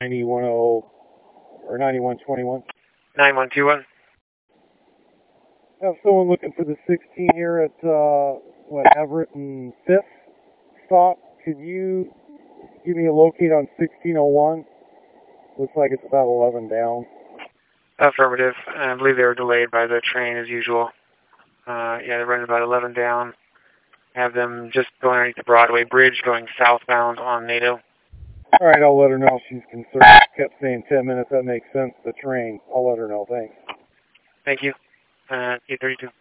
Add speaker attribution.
Speaker 1: 9110 or 9121.
Speaker 2: 9121.
Speaker 1: I have someone looking for the 16 here at Everett and 5th stop. Could you give me a locate on 1601? Looks like it's about 11 down.
Speaker 2: Affirmative. I believe they were delayed by the train as usual. Yeah, they're running about 11 down. Have them just going underneath the Broadway Bridge going southbound on NATO.
Speaker 1: All right, I'll let her know she's concerned. Kept saying 10 minutes. That makes sense. The train. I'll let her know. Thanks.
Speaker 2: Thank you. 832.